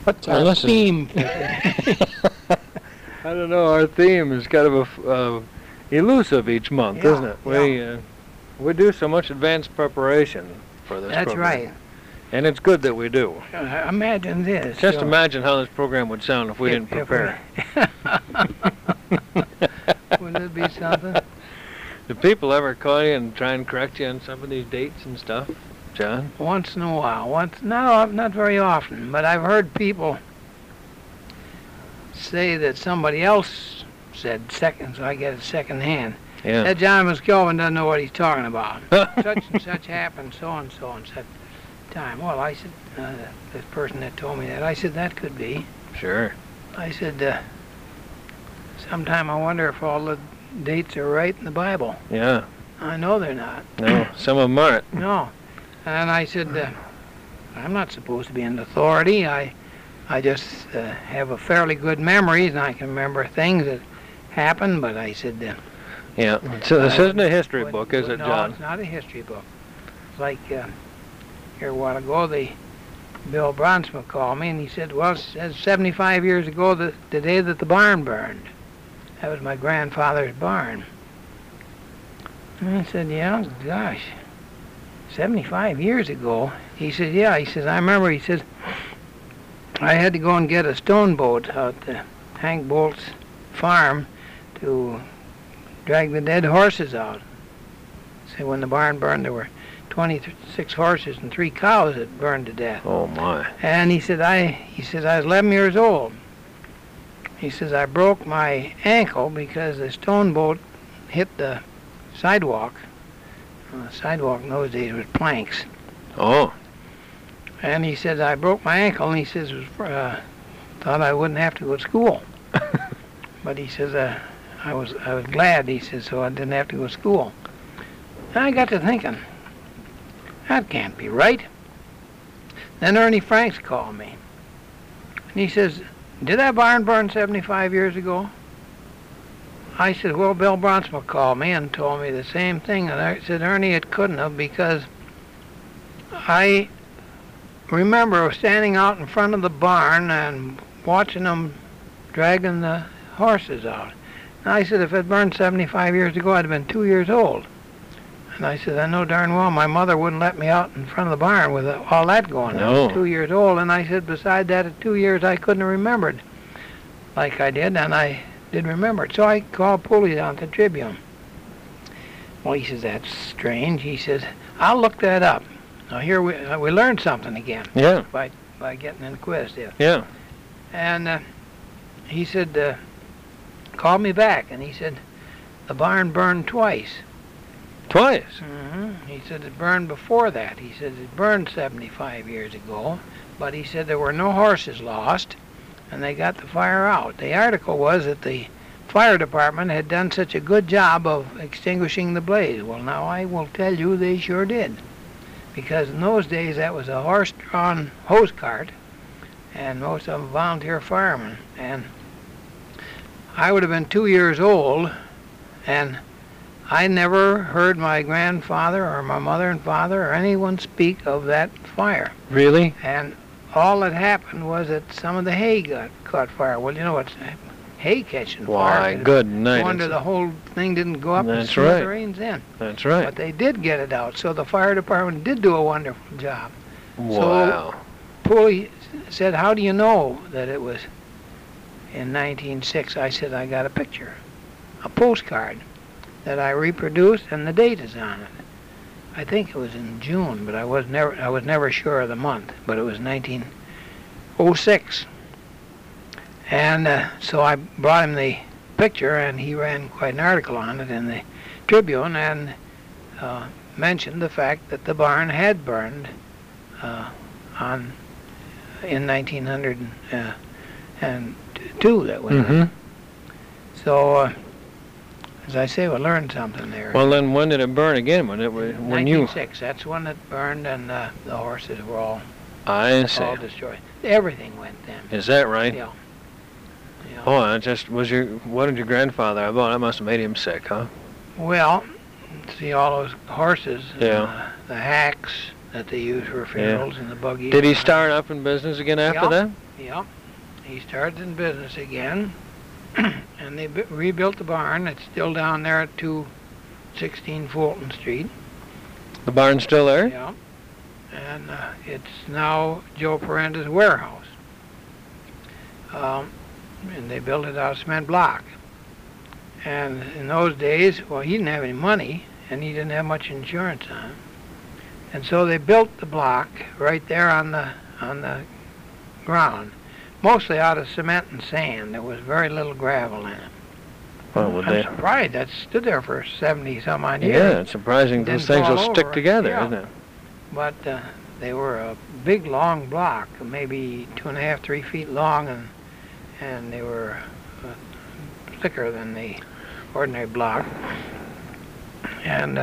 What's our theme? I don't know. Our theme is kind of elusive each month, Yeah, isn't it? We do so much advanced preparation for this That's program. right. And it's good that we do. Imagine this. Just imagine how this program would sound if we didn't prepare. Wouldn't it be something? Do people ever call you and try and correct you on some of these dates and stuff, John? Once in a while. No, not very often, but I've heard people say that somebody else said second, so I get it second hand. Yeah. That John Muskelvin doesn't know what he's talking about. Such and such happened, so and such time. Well, I said, this person that told me that, I said, that could be. Sure. I said, sometime I wonder if all the dates are right in the Bible. Yeah. I know they're not. No, some of them aren't. No. And I said, I'm not supposed to be an authority. I just have a fairly good memory, and I can remember things that happened, but I said... yeah, so this isn't a history book, is it, no, John? No, it's not a history book. It's like, here a while ago, Bill Bronsma called me, and he said, well, it's 75 years ago, the day that the barn burned. That was my grandfather's barn. And I said, yeah, gosh, 75 years ago? He said, yeah. He says, I remember, he says, I had to go and get a stone boat out to Hank Bolt's farm to drag the dead horses out. So when the barn burned, there were 26 horses and 3 cows that burned to death. Oh, my. And he said, I was 11 years old. He says, I broke my ankle because the stone boat hit the sidewalk. The sidewalk in those days was planks. Oh. And he says, I broke my ankle, and he says, thought I wouldn't have to go to school. But he says, I was glad, he says, so I didn't have to go to school. And I got to thinking, that can't be right. Then Ernie Franks called me. And he says, did that barn burn 75 years ago? I said, well, Bill Bronsma called me and told me the same thing. And I said, Ernie, it couldn't have, because I remember standing out in front of the barn and watching them dragging the horses out. And I said, if it burned 75 years ago, I'd have been 2 years old. And I said, I know darn well my mother wouldn't let me out in front of the barn with all that going on. I was 2 years old. And I said, beside that, at 2 years, I couldn't have remembered like I did, and I did remember it. So I called Pooley down to the Tribune. Well, he says, that's strange. He says, I'll look that up. Now, here we learned something again. Yeah. By getting inquisitive. Yeah. And he said, call me back. And he said, the barn burned twice. Twice? Mm-hmm. He said it burned before that. He said it burned 75 years ago. But he said there were no horses lost, and they got the fire out. The article was that the fire department had done such a good job of extinguishing the blaze. Well, now I will tell you they sure did. Because in those days that was a horse-drawn hose cart, and most of them volunteer firemen. And I would have been 2 years old, and I never heard my grandfather or my mother and father or anyone speak of that fire. Really? And all that happened was that some of the hay caught fire. Well, you know what's hay catching fire. Why, good night. No wonder the whole thing didn't go up and smithereens in. That's right. But they did get it out, so the fire department did do a wonderful job. Wow. So Pooley said, how do you know that it was in 1906? I said, I got a picture, a postcard that I reproduced, and the date is on it. I think it was in June, but I was never sure of the month, but it was 1906. And so I brought him the picture, and he ran quite an article on it in the Tribune, and mentioned the fact that the barn had burned in 1902. That was So, as I say, we learned something there. Well, then when did it burn again? When 1906. That's when it burned, and the horses were all destroyed. Everything went then. Is that right? Yeah. Oh, that just was what did your grandfather have on? That must have made him sick, huh? Well, see all those horses, yeah. The hacks, that they used for funerals and the buggy. Did he start up in business again after Yep. that? Yep. He started in business again, and they rebuilt the barn. It's still down there at 216 Fulton Street. The barn's still there? Yeah. And it's now Joe Parenda's warehouse. And they built it out of cement block. And in those days, well, he didn't have any money, and he didn't have much insurance on him. And so they built the block right there on the ground, mostly out of cement and sand. There was very little gravel in it. Well, would I'm they? surprised that stood there for 70 some odd years. Yeah, it's surprising those Didn't things will fall stick over. together, Yeah. isn't it? But they were a big, long block, maybe 2.5, 3 feet long, and they were thicker than the ordinary block. And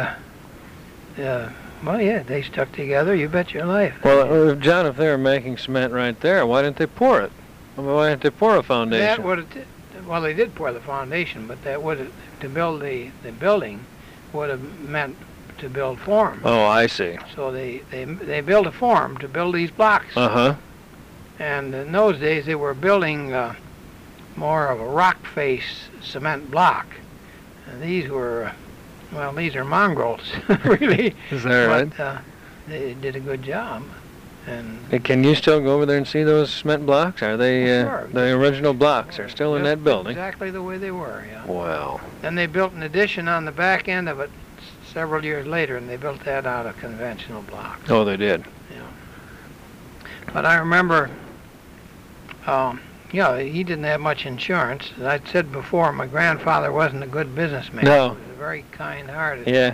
well, yeah, they stuck together. You bet your life. Well, John, if they were making cement right there, why didn't they pour it? Why didn't they pour a foundation? That would have. Well, they did pour the foundation, but that would have, to build the building would have meant to build form. Oh, I see. So they built a form to build these blocks. Uh-huh. And in those days, they were building more of a rock face cement block. And these were, well, these are mongrels, really. Is that right? But they did a good job. And Hey, can you still go over there and see those cement blocks? Are they Sure. the original blocks? Are still in just that building? exactly the way they were, yeah. Wow. Then they built an addition on the back end of it several years later, and they built that out of conventional blocks. Oh, they did. But I remember, yeah, he didn't have much insurance. As I said before, my grandfather wasn't a good businessman. No. He was a very kind-hearted Yeah.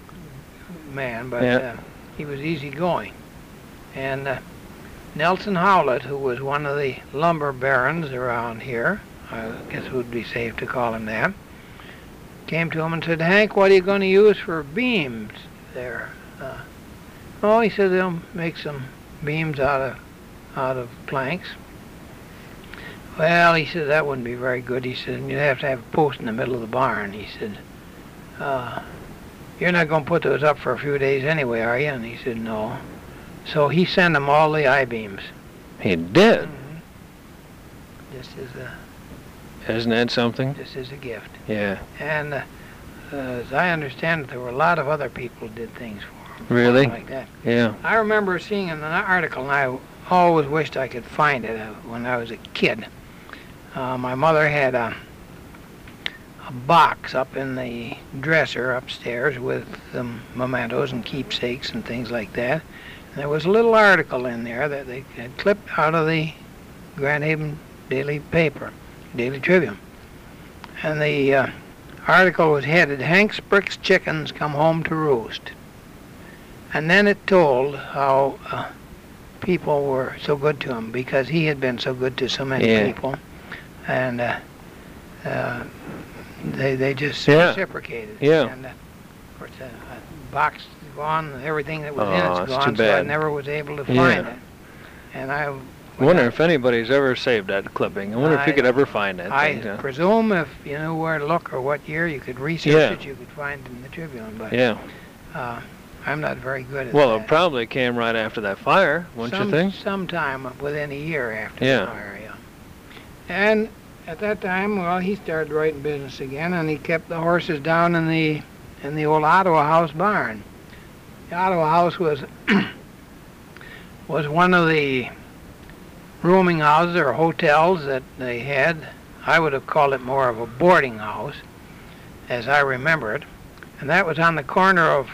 man, but Yeah. he was easygoing. And Nelson Howlett, who was one of the lumber barons around here, I guess it would be safe to call him that, came to him and said, "Hank, what are you going to use for beams there?" Oh, he said, "They'll make some beams out of planks." Well, he said, "That wouldn't be very good." He said, "You'd have to have a post in the middle of the barn." He said, "You're not going to put those up for a few days anyway, are you?" And he said, "No." So he sent them all the I-beams. He did. Just Isn't that something? as a gift. Yeah. And as I understand it, there were a lot of other people who did things for him. Really? Like that. Yeah. I remember seeing in an article, and I always wished I could find it when I was a kid. My mother had a box up in the dresser upstairs with some mementos and keepsakes and things like that. And there was a little article in there that they had clipped out of the Grand Haven Daily paper, Daily Tribune. And the article was headed, "Hank Sprick's Chickens Come Home to Roost." And then it told how people were so good to him because he had been so good to so many people. And they just reciprocated. Yeah. And of course, the box is gone, everything that was in Oh, it's that's gone, too so I bad. never was able to Yeah. find it. And I wonder if anybody's ever saved that clipping. I wonder if you could ever find that I thing. presume if you knew where to look or what year, you could research it, you could find it in the Tribune. But Yeah. I'm not very good at Well, that. it probably came right after that fire, wouldn't you think? Sometime within a year after Yeah. the fire, yeah. And at that time, well, he started writing business again, and he kept the horses down in the old Ottawa House barn. The Ottawa House was was one of the rooming houses or hotels that they had. I would have called it more of a boarding house, as I remember it. And that was on the corner of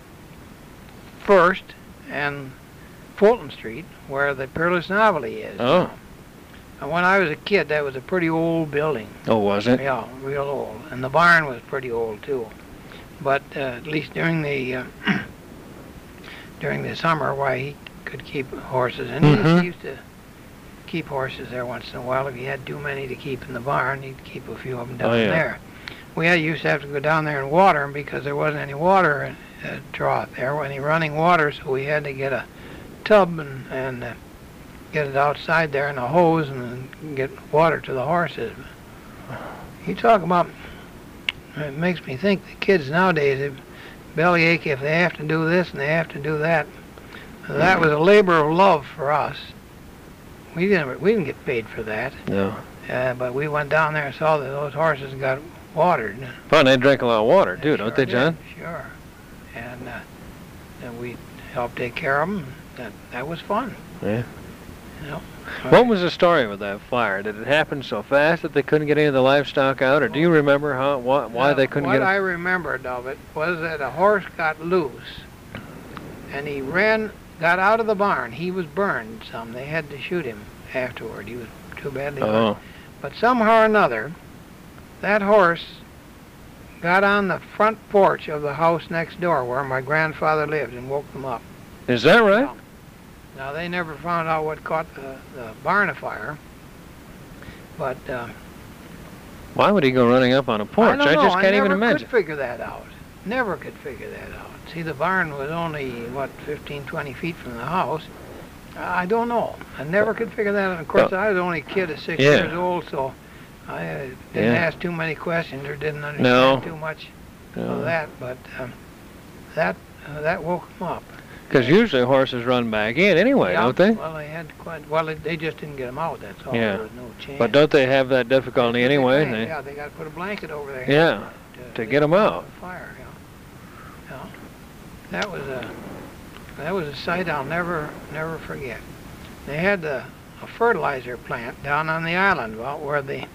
First and Fulton Street, where the Peerless Novelty is. Oh. And when I was a kid, that was a pretty old building. Oh, was it? Yeah, real old. And the barn was pretty old, too. But at least during the summer, why, he could keep horses. And he used to keep horses there once in a while. If he had too many to keep in the barn, he'd keep a few of them down there. We used to have to go down there and water them because there wasn't any water trough there, any running water, so we had to get a tub and get it outside there in a hose and then get water to the horses. You talk about, it makes me think the kids nowadays, they bellyache if they have to do this and they have to do that. That was a labor of love for us. We didn't get paid for that. No. But we went down there and saw that those horses got watered. Fun, they drink a lot of water too, don't they, Sure John? did, sure. And we helped take care of them. That was fun. Yeah. You know. What was the story with that fire? Did it happen so fast that they couldn't get any of the livestock out, or do you remember why they couldn't get it? What I remembered of it was that a horse got loose, and he got out of the barn. He was burned some. They had to shoot him afterward. He was too badly burned. Oh. But somehow or another, that horse got on the front porch of the house next door where my grandfather lived and woke them up. Is that right? Now, they never found out what caught the barn afire, but Why would he go running up on a porch? I don't know. just can't even I never imagine. could figure that out. Never could figure that out. See, the barn was only, 15, 20 feet from the house. I don't know. I never could figure that out. Of course, I was only a kid of 6 years old, so I didn't ask too many questions or didn't understand too much of that, but that woke him up. Because usually horses run back in anyway, don't they? Well, they just didn't get them out, that's all. Yeah. There was no chance. But don't they have that difficulty anyway? Yeah, they got to put a blanket over their head. Yeah, to get them out. Fire, yeah. That was a sight I'll never forget. They had a fertilizer plant down on the island about where the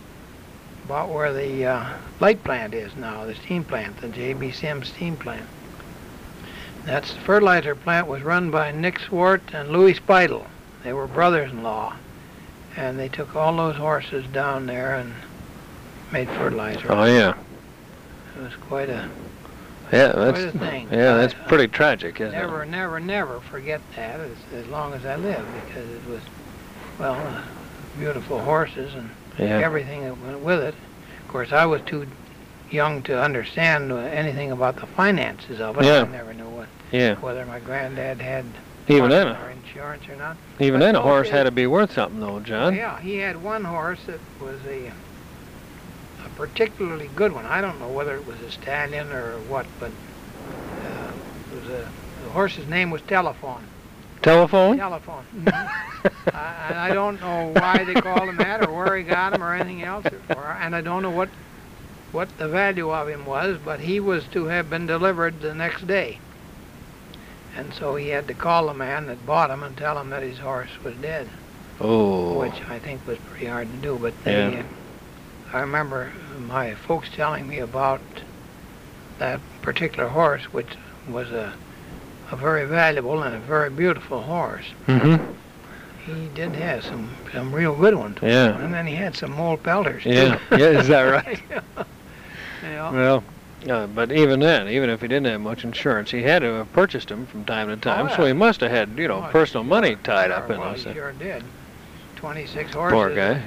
light plant is now, the steam plant, the J.B. Sims steam plant. That fertilizer plant was run by Nick Swart and Louis Speidel. They were brothers-in-law, and they took all those horses down there and made fertilizer. Oh yeah. It was quite a thing. Yeah, that's pretty tragic, isn't it? Never forget that as long as I live, because it was, beautiful horses and everything that went with it. Of course, I was too young to understand anything about the finances of it. Yeah. I never knew whether my granddad had insurance or not. Even then, a horse had to be worth something, though, John. Yeah, he had one horse that was a particularly good one. I don't know whether it was a stallion or what, but the horse's name was Telephone. Telephone? Telephone. I don't know why they called him that or where he got him or anything else, and I don't know what the value of him was, but he was to have been delivered the next day. And so he had to call the man that bought him and tell him that his horse was dead. Oh. Which I think was pretty hard to do, but I remember my folks telling me about that particular horse, which was a very valuable and a very beautiful horse. Mm-hmm. He did have some real good ones. Yeah. And then he had some mole pelters, too. Yeah, is that right? Yeah. Well, but even then, even if he didn't have much insurance, he had to have purchased them from time to time, so he must have had, personal money tied up in those. He sure did. 26 horses. Poor guy.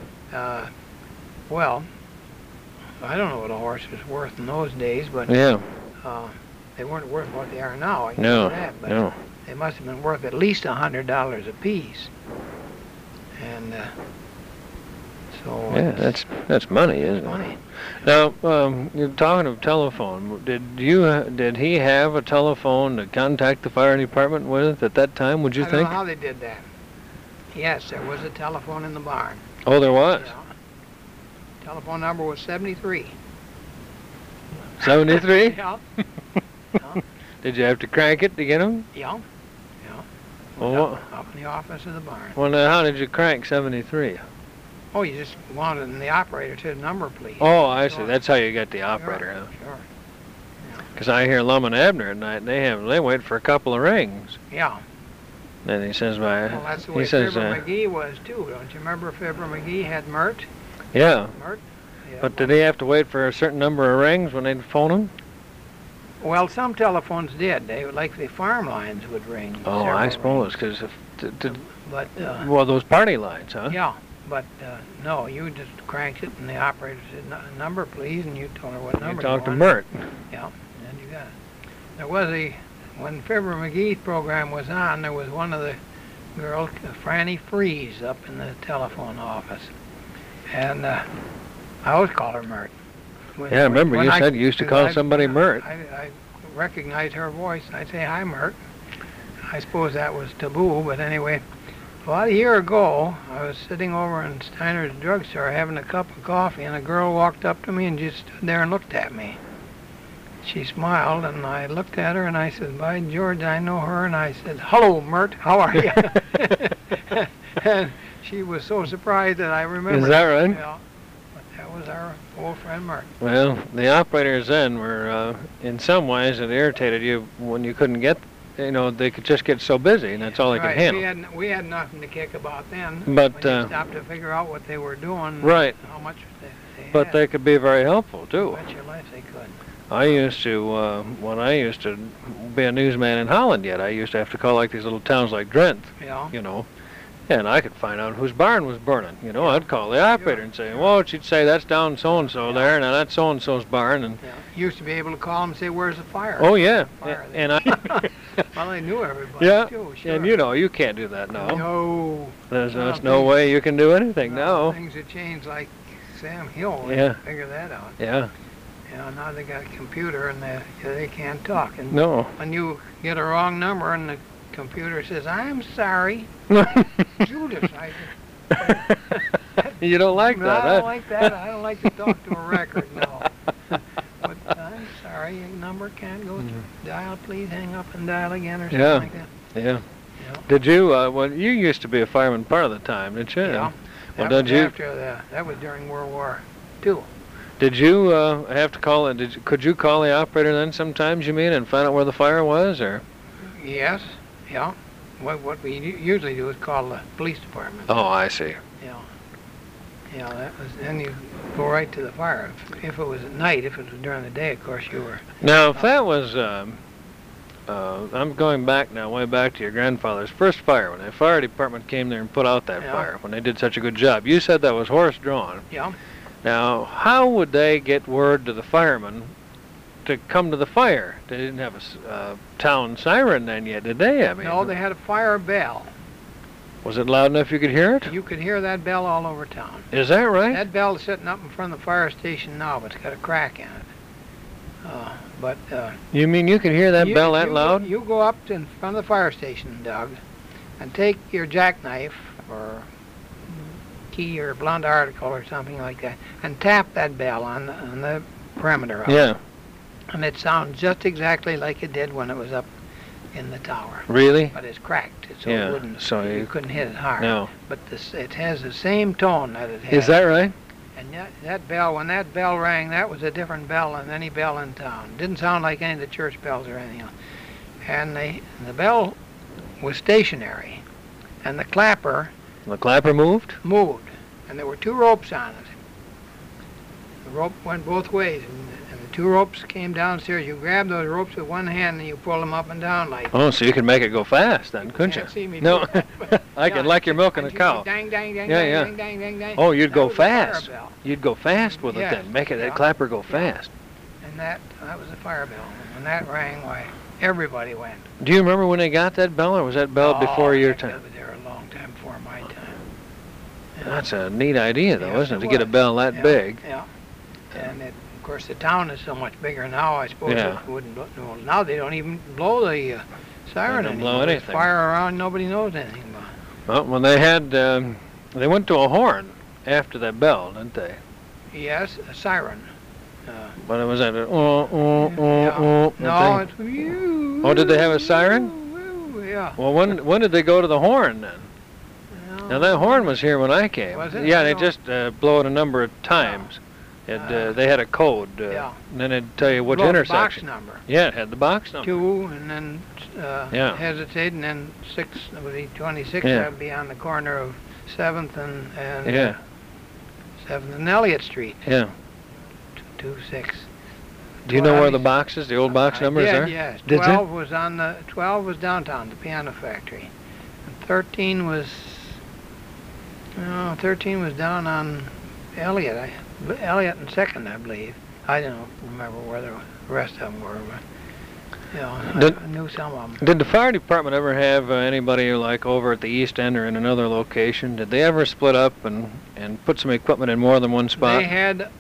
Well, I don't know what a horse was worth in those days, but they weren't worth what they are now. I can tell you that, but they must have been worth at least $100 a piece. And so that's money, isn't it? Money. Now, you're talking of telephone. Did he have a telephone to contact the fire department with at that time? Would you think? I don't know how they did that. Yes, there was a telephone in the barn. Oh, there was. Yeah. Telephone number was 73. 73? Yeah. Did you have to crank it to get him? Yeah. Well, up in the office of the barn. Well, now, how did you crank 73? Oh, you just wanted the operator to number, please. Oh, I see. That's how you got the operator, huh? Sure. Because I hear Lum and Abner at night, they wait for a couple of rings. Yeah. Then he says, well, that's the way Fibber McGee was, too. Don't you remember Fibber McGee had Mert? Yeah. Mert? Yeah, but did he have to wait for a certain number of rings when they'd phone him? Well, some telephones did. Like the farm lines would ring. Oh, I suppose, because well, those party lines, huh? Yeah, but no, you just cranked it, and the operator said, "Number, please," and you told her what number. You talked to Mert. Yeah, and you got it. There was when Fibber McGee's program was on, there was one of the girls, Franny Freeze, up in the telephone office, and I always call her Mert. I remember you said you used to call somebody Mert. I recognized her voice, and I'd say, "Hi, Mert." I suppose that was taboo, but anyway, about a year ago, I was sitting over in Steiner's drugstore having a cup of coffee, and a girl walked up to me and just stood there and looked at me. She smiled, and I looked at her, and I said, "By George, I know her." And I said, "Hello, Mert, how are you?" And she was so surprised that I remembered. Is that right? Yeah, but that was our old friend Mert. Well, the operators then were, in some ways, it irritated you when you couldn't get, they could just get so busy, and that's all they could handle. We had nothing to kick about then. But, when you stopped to figure out what they were doing, right. how much they But had. they could be very helpful, too. Bet your life they could. I used to, when I used to be a newsman in Holland yet, I used to have to call like these little towns like Drenthe, Yeah. and I could find out whose barn was burning. I'd call the operator and say, well, she'd say, that's down so-and-so there, now that's so-and-so's barn. And Yeah. You used to be able to call them and say, "Where's the fire?" oh, yeah, Fire. and I, Well, I knew everybody, yeah, too, sure. and you can't do that now. No. There's No, no way you can do anything now. Things have changed like Sam Hill. Yeah. Figure that out. Yeah, Now they got a computer and they can't talk. And no. when you get a wrong number and the computer says, "I'm sorry," Judas, You don't like no, that, I don't huh? like that. I don't like to talk to a record, no. But I'm sorry, your number can't go through. Dial, please hang up and dial again, or something Yeah. like that. Yeah. Yeah. Did you, well, you used to be a fireman part of the time, didn't you? Yeah. Well, That did was you? after that was during World War II. Did you have to call it? Could you call the operator then sometimes? You mean, and find out where the fire was, or? Yes. Yeah. What we usually do is call the police department. Oh, I see. Yeah, that was. Then you go right to the fire. If it was at night, if it was during the day, of course you were. Now, if that was, I'm going back now, way back to your grandfather's first fire, when the fire department came there and put out that Yeah. fire, when they did such a good job. You said that was horse-drawn. Yeah. Now, how would they get word to the firemen to come to the fire? They didn't have a town siren then yet, did they? I mean, No, they had a fire bell. was it loud enough you could hear it? You could hear that bell all over town. Is that right? That bell is sitting up in front of the fire station now, but it's got a crack in it. You mean you could hear that you- bell that you loud? You go up in front of the fire station, Doug, and take your jackknife or key or blunt article or something like that, and tap that bell on the perimeter of it. Yeah. And it sounds just exactly like it did when it was up in the tower. Really? But it's cracked, so Yeah, it wouldn't. so you you- couldn't hit it hard. No. But it has the same tone that it has. Is that right? And that bell, when that bell rang, that was a different bell than any bell in town. Didn't sound like any of the church bells or anything else. And the bell was stationary, and the clapper The clapper moved? moved, and there were two ropes on it. The rope went both ways, and the two ropes came downstairs. You grabbed those ropes with one hand, and you pull them up and down like. Oh, so you could make it go fast then, couldn't you? Can't see me No, do that. I could, like you're milking a And you go cow. Dang, dang, dang, Yeah, dang, yeah. dang, dang, dang, dang. Oh, you'd That go was a fire fast. bell. You'd go fast with it Yes, then. Make it yeah. that clapper go Yeah. fast. And that was a fire bell. When that rang, why, everybody went. Do you remember when they got that bell, or was that bell before your They time? were there a long time before my time. Yeah. That's a neat idea, though, Yes, isn't it? it To get a was. bell that Yeah, big. Yeah. And of course, the town is so much bigger now. I suppose Yeah. it wouldn't. Well, now they don't even blow the siren They don't blow anymore. There's anything. fire around. Nobody knows anything about. Well, when they had, they went to a horn after that bell, didn't they? Yes, a siren. But it was that, Yeah. that No, thing. it's. Oh, did they have a siren? Yeah. Well, when did they go to the horn then? Now that horn was here when I came. Was it? Yeah, I they don't- just blow it a number of times. They had a code. Yeah. And then it'd tell you which Blow the intersection. Box number. Yeah, it had the box number. 2, and then Yeah. hesitate, and then 6. It would be 26. Yeah. That would be on the corner of 7th and Yeah, 7th and Elliott Street. yeah. 26. Do you know where the 20. boxes, the old box I numbers did, are? Yes. Did you? 12 was downtown, the piano factory. And 13 was. No, 13 was down on Elliott. Elliott and 2nd, I believe. I don't remember where the rest of them were, but I knew some of them. Did the fire department ever have anybody like over at the east end or in another location? Did they ever split up and put some equipment in more than one spot? They had,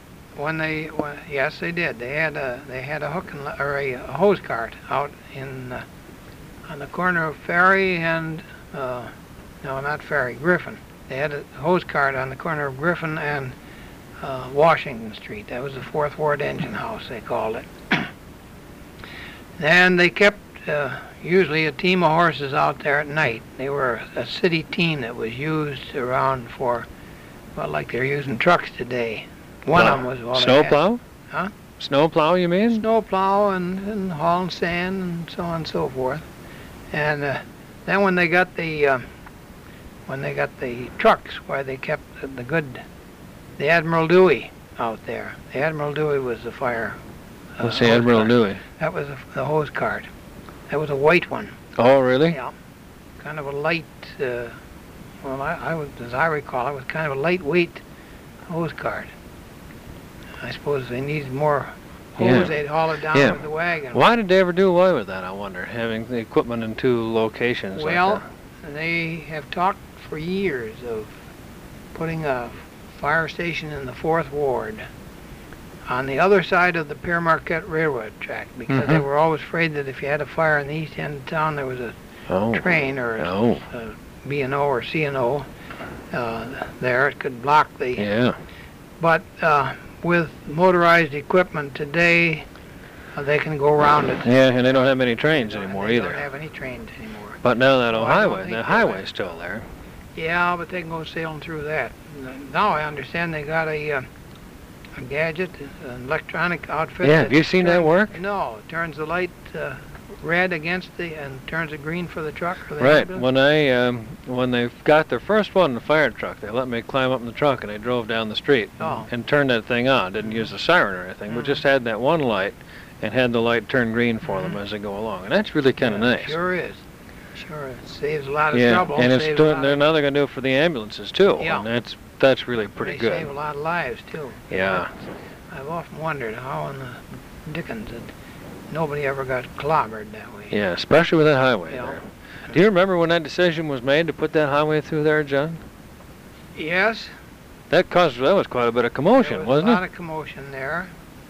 yes, they did. They had a hook and or a hose cart out on the corner of Ferry and, no, not Ferry, Griffin. They had a hose cart on the corner of Griffin and Washington Street. That was the Fourth Ward Engine House, they called it. And they kept usually a team of horses out there at night. They were a city team that was used around for, well, like they're using trucks today. One of them was all snowplow? Huh? Snowplow, you mean? Snowplow and hauling sand and so on and so forth. And then when they got the trucks where they kept the Admiral Dewey out there. The Admiral Dewey was the fire. What's the Admiral Dewey? That was the hose cart. That was a white one. Oh, really? Yeah. Kind of a light. Well, I was, as I recall, it was kind of a lightweight hose cart. I suppose they needed more hose. Yeah. They'd haul it down Yeah. with the wagon. Why did they ever do away with that, I wonder, having the equipment in two locations Well, like that? they have talked for years of putting a fire station in the Fourth Ward on the other side of the Pere Marquette Railroad track, because they were always afraid that if you had a fire in the east end of town, there was a train or a B&O or C&O there. It could block the... Yeah. But with motorized equipment today, they can go around it. Yeah, and they don't have many trains anymore They either. don't have any trains anymore. But now that Well, I don't highway, think the they highway's still there. Yeah, but they can go sailing through that. Now I understand they got a gadget, an electronic outfit. Yeah, have you seen that work? No, it turns the light red against and turns it green for the truck. Or the Right. ambulance. When they got their first one, the fire truck, they let me climb up in the truck and they drove down the street and turned that thing on. Didn't use a siren or anything, but just had that one light and had the light turn green for them as they go along. And that's really kind of nice. Sure is. Sure, it saves a lot of Yeah, trouble. and saves a lot they're now they're going to do it for the ambulances too. Yeah. And that's really pretty They good. save a lot of lives too. Yeah. I've often wondered how in the dickens that nobody ever got clobbered that way. Yeah, especially with that highway Yeah. there. Do you remember when that decision was made to put that highway through there, John? Yes. That was quite a bit of commotion, There was wasn't a it? lot of commotion there,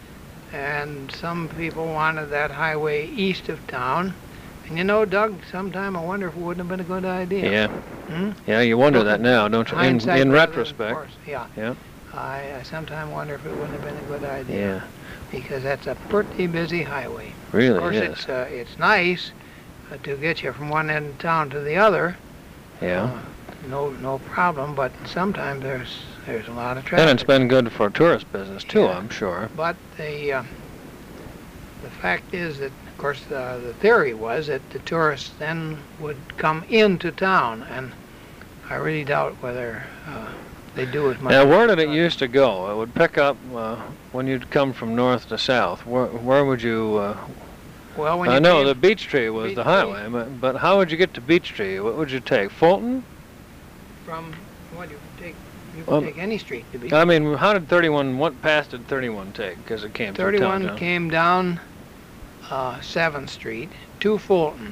and some people wanted that highway east of town. And you know, Doug, sometime I wonder if it wouldn't have been a good idea. Yeah. Hmm? Yeah, you wonder that now, don't you? Hindsight In rather than retrospect. force. Yeah. Yeah. I sometimes wonder if it wouldn't have been a good idea. Yeah. Because that's a pretty busy highway. Really Of course, is. it's nice to get you from one end of town to the other. Yeah. No problem, but sometimes there's a lot of traffic. And it's been good for tourist business too, Yeah. I'm sure. But the fact is that, of course, the theory was that the tourists then would come into town, and I really doubt whether they do as much. Now, where did it used to go? It would pick up when you'd come from north to south. Where would you? Well, when you I know came the Beech Tree was Beech the Tree. highway, but how would you get to Beech Tree? What would you take? Fulton? from what you could take any street to be. I mean, how did 31? What pass did 31 take? Because it came through town. 31 came down 7th Street to Fulton.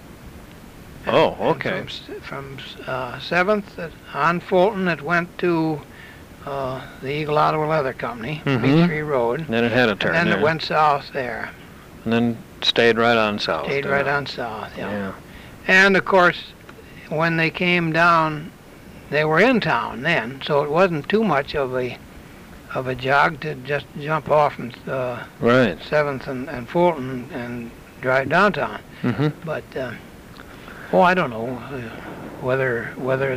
Oh, And okay. From 7th on Fulton, it went to the Eagle Ottawa Leather Company, Beech Tree Road. Then it had a turn. And then there. it went south there. And then stayed right on south. Stayed didn't right it? on south, yeah. Yeah. And of course, when they came down, they were in town then, so it wasn't too much of a jog to just jump off from Right. 7th and Fulton and drive downtown. Mm-hmm. But I don't know whether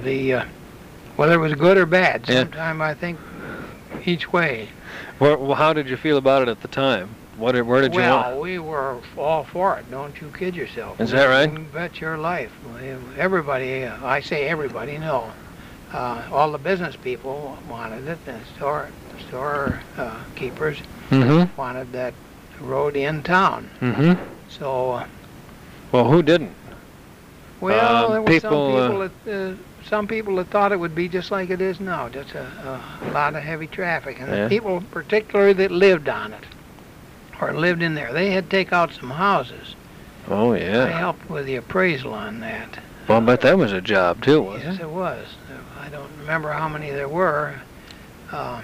it was good or bad. Yeah. Sometime I think each way. Well, how did you feel about it at the time? Where did you want? Well, we were all for it. Don't you kid yourself. Is that right? You bet your life. Everybody, I say everybody, no. All the business people wanted it. The store keepers Mm-hmm. wanted that road in town. Mm-hmm. So, Well, who didn't? well, there were people, some people that thought it would be just like it is now, just a lot of heavy traffic. And Yeah. the people particularly that lived on it, or lived in there, they had to take out some houses. Oh, I yeah. helped with the appraisal on that. Well, I bet that was a job, too, wasn't Yes, it? it was. I don't remember how many there were.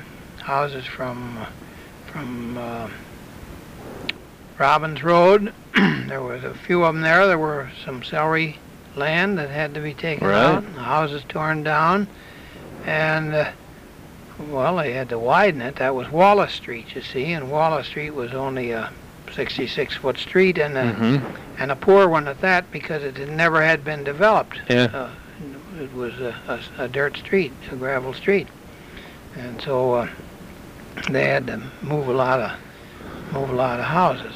Houses from Robbins Road there was a few of them there. There were some celery land that had to be taken out, and the houses torn down, and well, they had to widen it. That was Wallace Street, you see, and Wallace Street was only a 66-foot street, and a poor one at that, because it had never had been developed. Yeah. It was a dirt street, a gravel street, and so they had to move a lot of houses.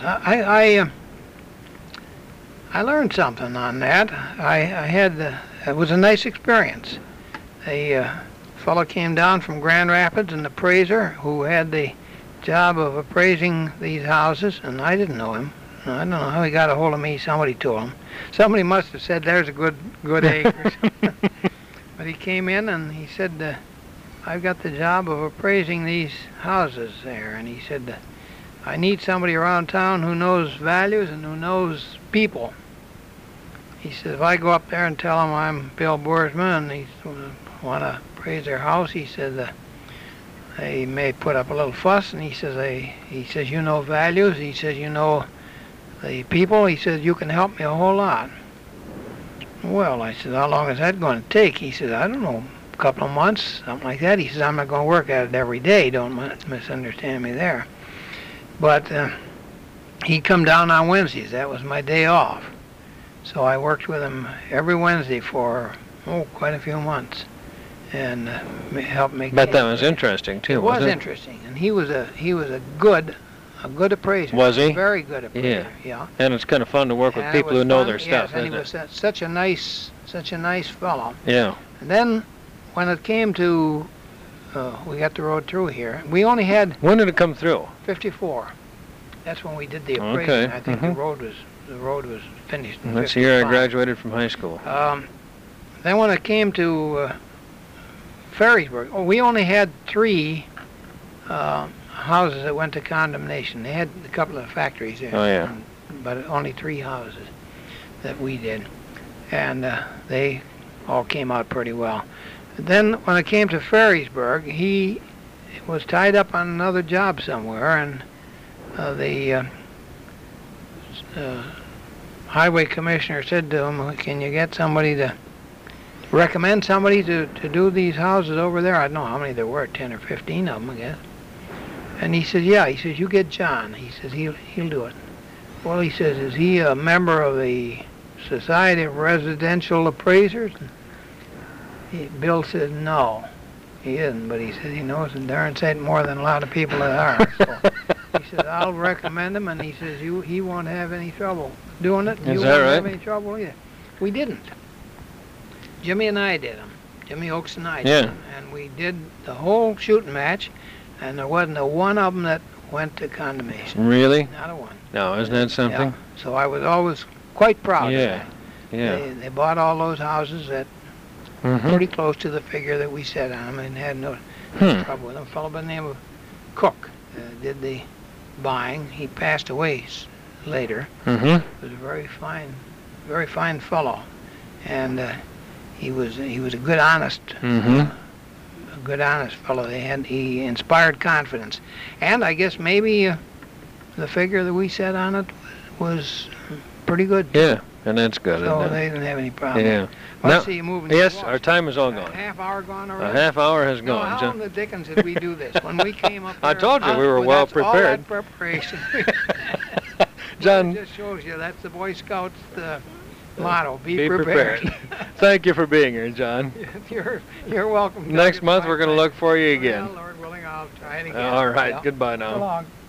I learned something on that. It was a nice experience. A fellow came down from Grand Rapids, an appraiser who had the job of appraising these houses, and I didn't know him. I don't know how he got a hold of me. Somebody told him. Somebody must have said, "There's a good acre." But he came in and he said, "I've got the job of appraising these houses there," and he said, "I need somebody around town who knows values and who knows people." He said, "If I go up there and tell them I'm Bill Boersma and they want to appraise their house," he said, "they may put up a little fuss." And he says, "You know values." He says, "You know the people." He says, "You can help me a whole lot." Well, I said, "How long is that going to take?" He said, "I don't know, a couple of months, something like that." He says, "I'm not going to work at it every day. Don't misunderstand me there." But he'd come down on Wednesdays. That was my day off. So I worked with him every Wednesday for, quite a few months, and helped make. But that was interesting too. It was interesting, and he was a good appraiser. Was he? A very good appraiser. Yeah. And it's kind of fun to work with people who know their stuff. Yes, and he was such a nice fellow. Yeah. And then when it came to, we got the road through here. We only had. When did it come through? 54. That's when we did the appraising. Okay. I think the road was finished. That's the year I graduated from high school. Then when it came to Ferrysburg, we only had 3 houses that went to condemnation. They had a couple of factories there. Oh, yeah. But only 3 houses that we did. And they all came out pretty well. Then when it came to Ferrysburg, he was tied up on another job somewhere, and the highway commissioner said to him, "Can you get somebody to recommend somebody to do these houses over there?" I don't know how many there were, 10 or 15 of them, I guess. And he said, "Yeah." He says, "You get John." He says, he'll do it. Well, he says, "Is he a member of the Society of Residential Appraisers?" Bill said, "No, he isn't," but he said he knows a darn sight more than a lot of people that are. So he said, "I'll recommend him," and he says, he won't have any trouble doing it. Is you that won't right? have any trouble either. We didn't. Jimmy and I did them. Jimmy Oakes and I did them. And we did the whole shooting match, and there wasn't a one of them that went to condemnation. Really? Not a one. No, isn't that something? Yeah. So I was always quite proud of that. Yeah. They bought all those houses at pretty close to the figure that we set on them, and had no trouble with them. A fellow by the name of Cook did the buying. He passed away later. He was a very fine fellow, and he was a good, honest, fellow. He inspired confidence, and I guess maybe the figure that we set on it was pretty good. Yeah, and that's good. So isn't it? they didn't have any problem. Yeah. Well, Now, I see you moving. yes, our time is all gone. A half hour gone already? A half hour has No, gone. how in the dickens did we do this? When we came up there, I told you we were well that's all prepared. that preparation. John, It just shows you that's the Boy Scouts motto, be prepared. Thank you for being here, John. You're welcome. Next month we're going to look for you again. Well, Lord willing, I'll try it again. All right, Yeah. goodbye now. So long.